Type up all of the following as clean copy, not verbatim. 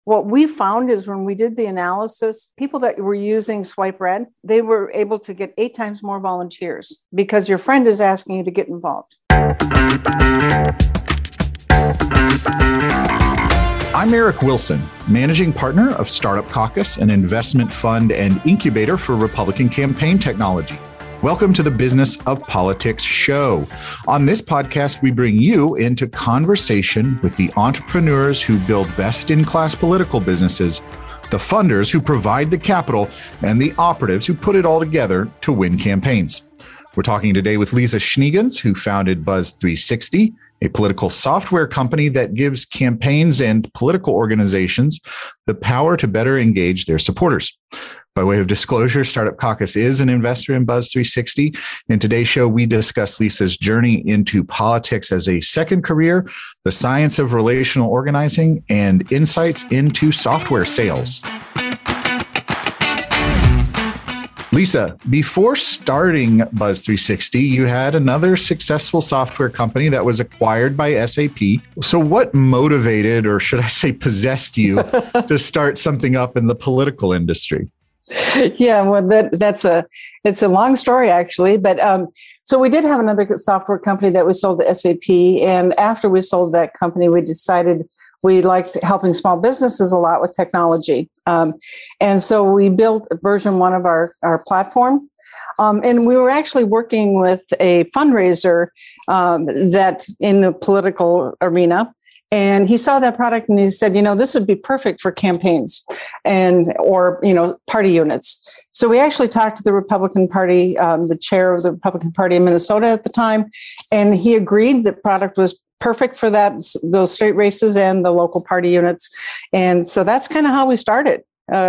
What we found is when we did the analysis, people that were using Swipe Red, they were able to get 8 times more volunteers because your friend is asking you to get involved. I'm Eric Wilson, managing partner of Startup Caucus, an investment fund and incubator for Republican campaign technology. Welcome to the Business of Politics show. On this podcast, we bring you into conversation with the entrepreneurs who build best-in-class political businesses, the funders who provide the capital, and the operatives who put it all together to win campaigns. We're talking today with Lisa Schneegans, who founded Buzz360, a political software company that gives campaigns and political organizations the power to better engage their supporters. By way of disclosure, Startup Caucus is an investor in Buzz360. In today's show, we discuss Lisa's journey into politics as a second career, the science of relational organizing, and insights into software sales. Lisa, before starting Buzz360, you had another successful software company that was acquired by SAP. So what motivated, or should I say possessed you to start something up in the political industry? Yeah, well, it's a long story actually, but so we did have another software company that we sold to SAP, and after we sold that company, we decided we liked helping small businesses a lot with technology, and so we built version 1 of our platform, and we were actually working with a fundraiser that in the political arena. And he saw that product and he said, this would be perfect for campaigns or party units. So we actually talked to the Republican Party, the chair of the Republican Party in Minnesota at the time, and he agreed that product was perfect for those state races and the local party units. And so that's kind of how we started.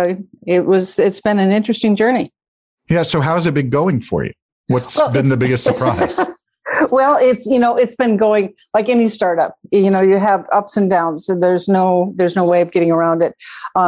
It's been an interesting journey. Yeah. So how's it been going for you? What's been the biggest surprise? Well, it's been going like any startup. You have ups and downs, and there's no way of getting around it.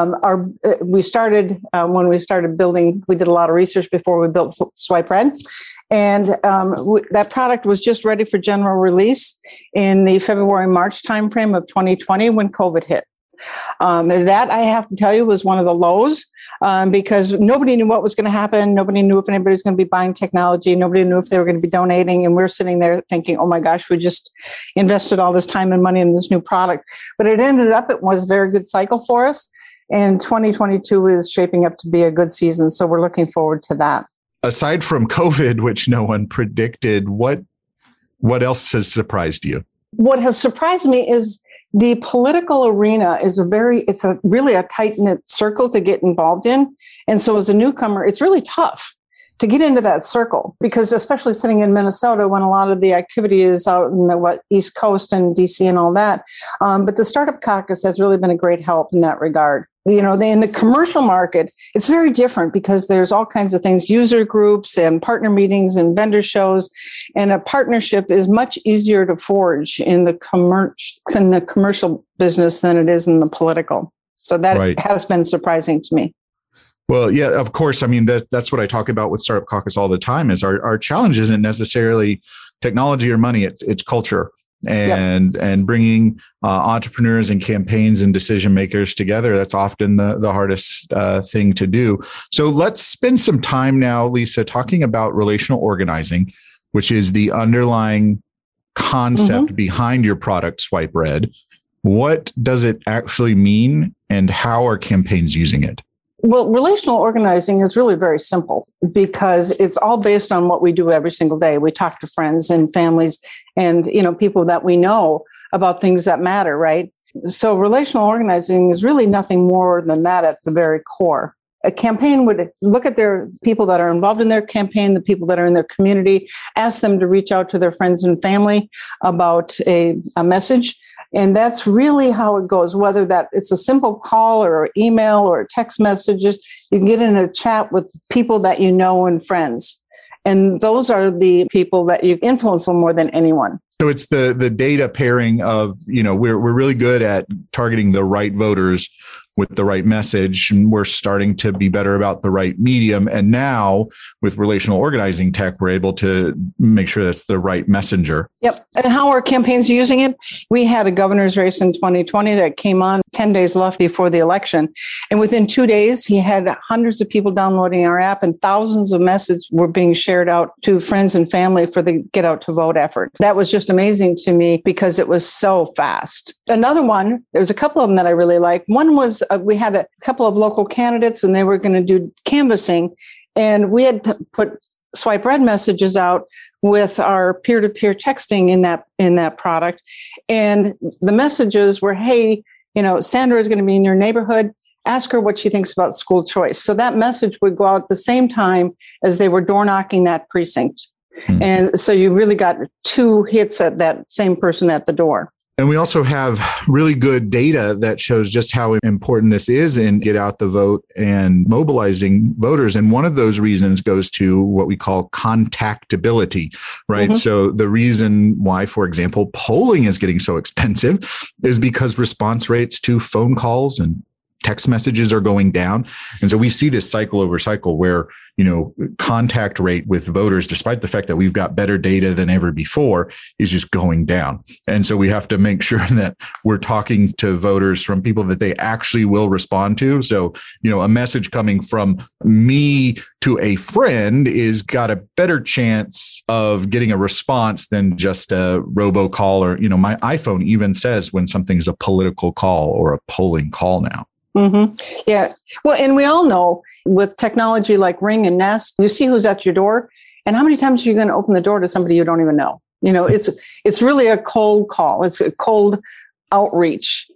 We started when we started building. We did a lot of research before we built Swipe Red, and that product was just ready for general release in the February-March timeframe of 2020 when COVID hit. That I have to tell you was one of the lows because nobody knew what was going to happen. Nobody knew if anybody was going to be buying technology. Nobody knew if they were going to be donating. And we're sitting there thinking, oh my gosh, we just invested all this time and money in this new product. But it was a very good cycle for us. And 2022 is shaping up to be a good season. So we're looking forward to that. Aside from COVID, which no one predicted, what else has surprised you? What has surprised me is the political arena is really a tight-knit circle to get involved in. And so as a newcomer, it's really tough to get into that circle because especially sitting in Minnesota when a lot of the activity is out in the East Coast and DC and all that. But the Startup Caucus has really been a great help in that regard. In the commercial market, it's very different because there's all kinds of things, user groups and partner meetings and vendor shows. And a partnership is much easier to forge in the commercial business than it is in the political. So that has been surprising to me. Well, yeah, of course. I mean, that's what I talk about with Startup Caucus all the time is our challenge isn't necessarily technology or money. It's culture. And bringing entrepreneurs and campaigns and decision makers together. That's often the hardest thing to do. So let's spend some time now, Lisa, talking about relational organizing, which is the underlying concept behind your product, Swipe Red. What does it actually mean and how are campaigns using it? Well, relational organizing is really very simple because it's all based on what we do every single day. We talk to friends and families and, people that we know about things that matter, right? So relational organizing is really nothing more than that at the very core. A campaign would look at their people that are involved in their campaign, the people that are in their community, ask them to reach out to their friends and family about a message. And that's really how it goes, whether that it's a simple call or email or text messages. You can get in a chat with people that you know and friends. And those are the people that you influence more than anyone. So it's the data pairing of, we're really good at targeting the right voters with the right message. And we're starting to be better about the right medium. And now with relational organizing tech, we're able to make sure that's the right messenger. Yep. And how are campaigns using it? We had a governor's race in 2020 that came on 10 days left before the election. And within 2 days, he had hundreds of people downloading our app and thousands of messages were being shared out to friends and family for the Get Out to Vote effort. That was just amazing to me because it was so fast. Another one, there was a couple of them that I really liked. One was we had a couple of local candidates and they were going to do canvassing. And we had put swipe red messages out with our peer-to-peer texting in that product. And the messages were, hey, Sandra is going to be in your neighborhood. Ask her what she thinks about school choice. So that message would go out at the same time as they were door knocking that precinct. Mm-hmm. And so you really got 2 hits at that same person at the door. And we also have really good data that shows just how important this is in Get Out the Vote and mobilizing voters. And one of those reasons goes to what we call contactability, right? Mm-hmm. So the reason why, for example, polling is getting so expensive is because response rates to phone calls and text messages are going down. And so we see this cycle over cycle where, contact rate with voters, despite the fact that we've got better data than ever before, is just going down. And so we have to make sure that we're talking to voters from people that they actually will respond to. So, a message coming from me to a friend is got a better chance of getting a response than just a robocall or, my iPhone even says when something's a political call or a polling call now. Mm-hmm. Yeah. Well, and we all know with technology like Ring and Nest, you see who's at your door and how many times are you going to open the door to somebody you don't even know? It's really a cold call. It's a cold outreach.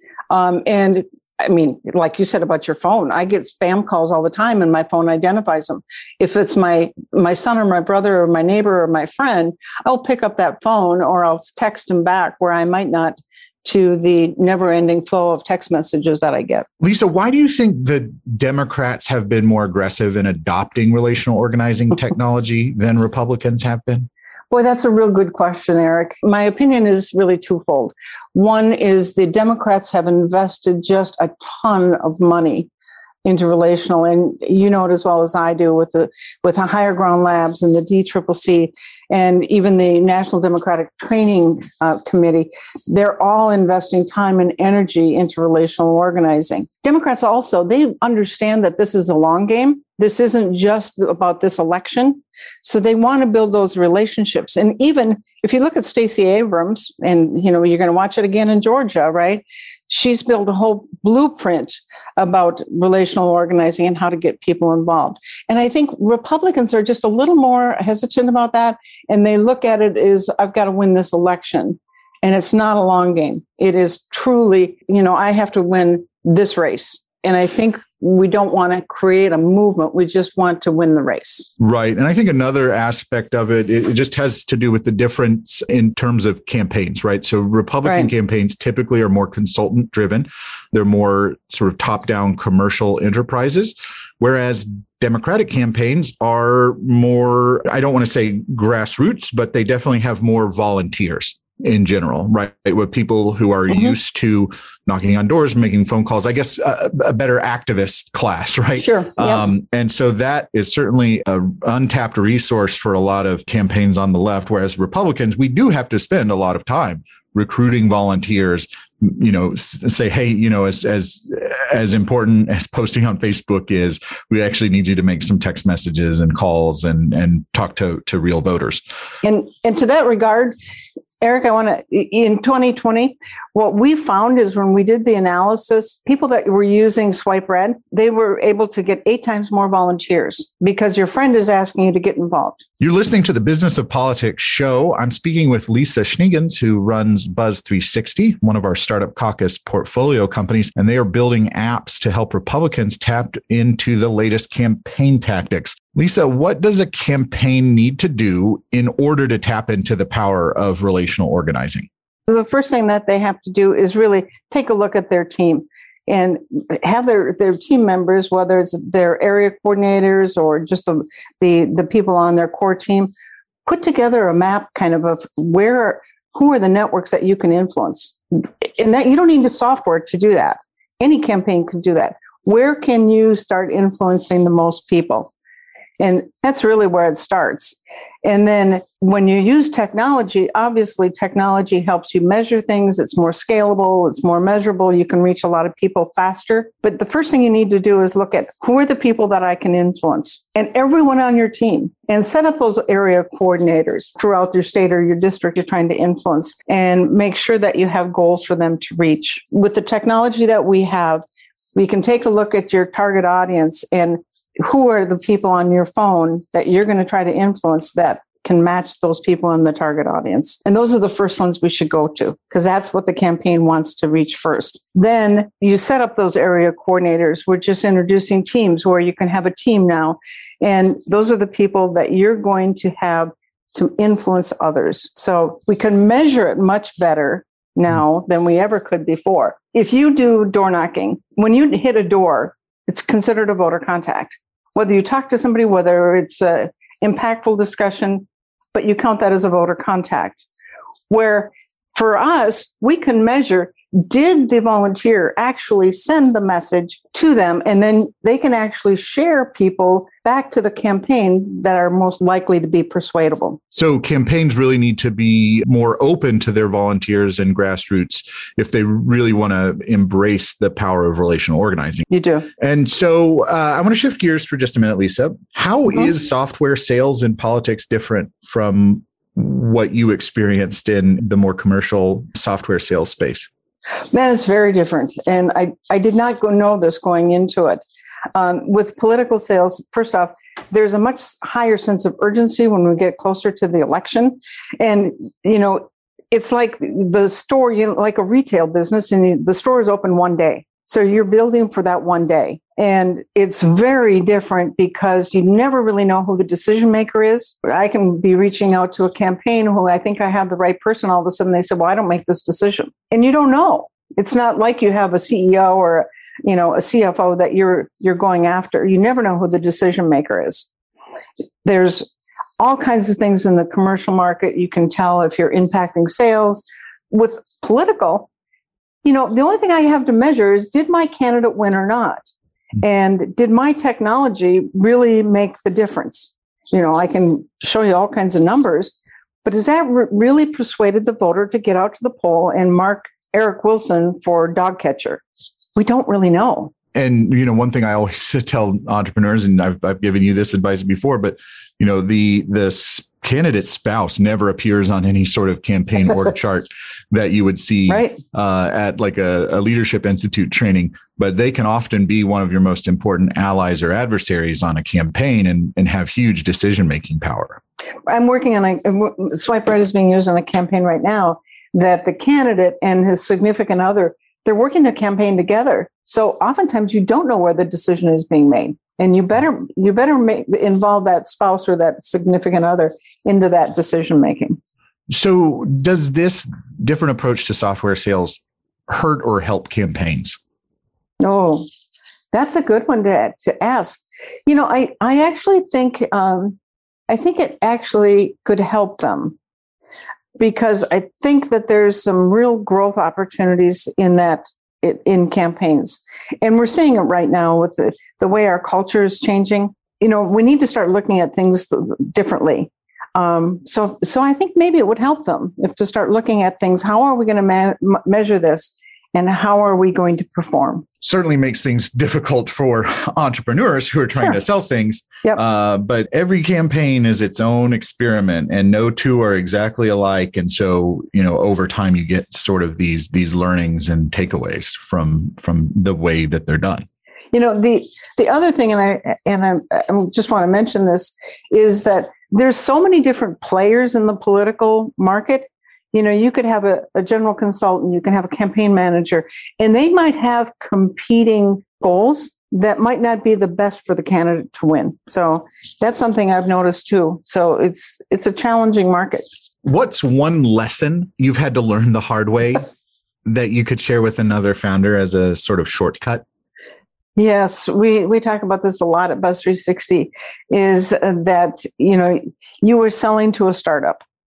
And I mean, like you said about your phone, I get spam calls all the time and my phone identifies them. If it's my son or my brother or my neighbor or my friend, I'll pick up that phone or I'll text them back where I might not to the never-ending flow of text messages that I get. Lisa, why do you think the Democrats have been more aggressive in adopting relational organizing technology than Republicans have been? Boy, that's a real good question, Eric. My opinion is really twofold. One is the Democrats have invested just a ton of money into relational, and you know it as well as I do with the Higher Ground Labs and the DCCC and even the National Democratic Training Committee. They're all investing time and energy into relational organizing. Democrats also, they understand that this is a long game. This isn't just about this election. So they want to build those relationships. And even if you look at Stacey Abrams, and you're going to watch it again in Georgia, right? She's built a whole blueprint about relational organizing and how to get people involved. And I think Republicans are just a little more hesitant about that. And they look at it as, I've got to win this election. And it's not a long game. It is truly, I have to win this race. And I think we don't want to create a movement. We just want to win the race. Right. And I think another aspect of it just has to do with the difference in terms of campaigns, right? So Republican campaigns typically are more consultant driven. They're more sort of top-down commercial enterprises, whereas Democratic campaigns are more, I don't want to say grassroots, but they definitely have more volunteers in general, right? With people who are used to knocking on doors, making phone calls, I guess a better activist class, right? Sure. Yep. And so that is certainly an untapped resource for a lot of campaigns on the left, whereas Republicans, we do have to spend a lot of time recruiting volunteers, say, hey, as important as posting on Facebook is, we actually need you to make some text messages and calls and talk to real voters. And to that regard, Eric, in 2020, what we found is when we did the analysis, people that were using Swipe Red, they were able to get 8 times more volunteers because your friend is asking you to get involved. You're listening to the Business of Politics show. I'm speaking with Lisa Schneegans, who runs Buzz 360, one of our Startup Caucus portfolio companies, and they are building apps to help Republicans tap into the latest campaign tactics. Lisa, what does a campaign need to do in order to tap into the power of relational organizing? The first thing that they have to do is really take a look at their team and have their team members, whether it's their area coordinators or just the people on their core team, put together a map kind of who are the networks that you can influence. And that you don't need the software to do that. Any campaign could do that. Where can you start influencing the most people? And that's really where it starts. And then when you use technology, obviously technology helps you measure things. It's more scalable. It's more measurable. You can reach a lot of people faster. But the first thing you need to do is look at who are the people that I can influence, and everyone on your team, and set up those area coordinators throughout your state or your district you're trying to influence, and make sure that you have goals for them to reach. With the technology that we have, we can take a look at your target audience and who are the people on your phone that you're going to try to influence that can match those people in the target audience. And those are the first ones we should go to, because that's what the campaign wants to reach first. Then you set up those area coordinators. We're just introducing teams where you can have a team now. And those are the people that you're going to have to influence others. So we can measure it much better now than we ever could before. If you do door knocking, when you hit a door, it's considered a voter contact. Whether you talk to somebody, whether it's an impactful discussion, but you count that as a voter contact. Where for us, we can measure, did the volunteer actually send the message to them? And then they can actually share people back to the campaign that are most likely to be persuadable. So campaigns really need to be more open to their volunteers and grassroots if they really want to embrace the power of relational organizing. You do. And so I want to shift gears for just a minute, Lisa. How is software sales in politics different from what you experienced in the more commercial software sales space? Man, it's very different. And I did not know this going into it. With political sales, first off, there's a much higher sense of urgency when we get closer to the election. And, it's like the store, like a retail business, and the store is open one day. So you're building for that one day. And it's very different because you never really know who the decision maker is. I can be reaching out to a campaign who I think I have the right person. All of a sudden they say, well, I don't make this decision. And you don't know. It's not like you have a CEO or a CFO that you're going after. You never know who the decision maker is. There's all kinds of things in the commercial market. You can tell if you're impacting sales. With political, the only thing I have to measure is, did my candidate win or not? And did my technology really make the difference? I can show you all kinds of numbers, but has that really persuaded the voter to get out to the poll and mark Eric Wilson for dog catcher? We don't really know. And, one thing I always tell entrepreneurs, and I've given you this advice before, but, the candidate spouse never appears on any sort of campaign org chart that you would see at like a leadership institute training, but they can often be one of your most important allies or adversaries on a campaign and have huge decision-making power. I'm working on Swipe Right is being used on a campaign right now that the candidate and his significant other, they're working the campaign together. So oftentimes you don't know where the decision is being made. And you better involve that spouse or that significant other into that decision making. So does this different approach to software sales hurt or help campaigns? Oh, that's a good one to ask. I actually think it actually could help them, because I think that there's some real growth opportunities in campaigns. And we're seeing it right now with the way our culture is changing. We need to start looking at things differently. So I think maybe it would help them to start looking at things. How are we going to measure this? And how are we going to perform? Certainly makes things difficult for entrepreneurs who are trying to sell things. Yep. But every campaign is its own experiment, and no two are exactly alike. And so, over time, you get sort of these learnings and takeaways from the way that they're done. The other thing, and I just want to mention this, is that there's so many different players in the political market. You could have a general consultant, you can have a campaign manager, and they might have competing goals that might not be the best for the candidate to win. So that's something I've noticed too. So it's a challenging market. What's one lesson you've had to learn the hard way that you could share with another founder as a sort of shortcut? Yes, we talk about this a lot at Buzz 360, is that, you were selling to a startup.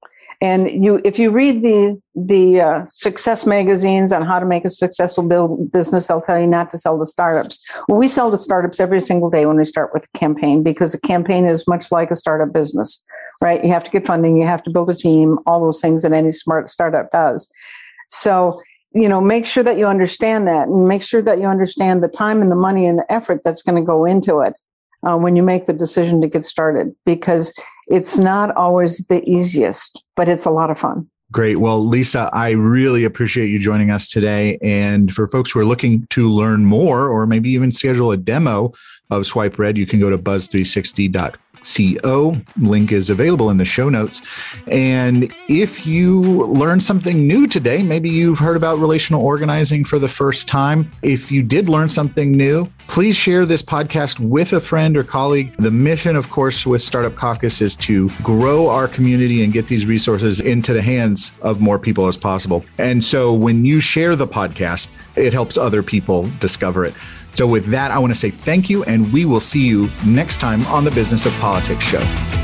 And if you read the success magazines on how to make a successful business, they'll tell you not to sell to startups. Well, we sell to startups every single day when we start with a campaign, because a campaign is much like a startup business, right? You have to get funding, you have to build a team, all those things that any smart startup does. So, make sure that you understand that, and make sure that you understand the time and the money and the effort that's going to go into it when you make the decision to get started, because it's not always the easiest, but it's a lot of fun. Great. Well, Lisa, I really appreciate you joining us today. And for folks who are looking to learn more, or maybe even schedule a demo of Swipe Red, you can go to buzz360.co. Link is available in the show notes. And if you learned something new today, maybe you've heard about relational organizing for the first time. If you did learn something new, please share this podcast with a friend or colleague. The mission, of course, with Startup Caucus is to grow our community and get these resources into the hands of more people as possible. And so when you share the podcast, it helps other people discover it. So with that, I want to say thank you, and we will see you next time on the Business of Politics show.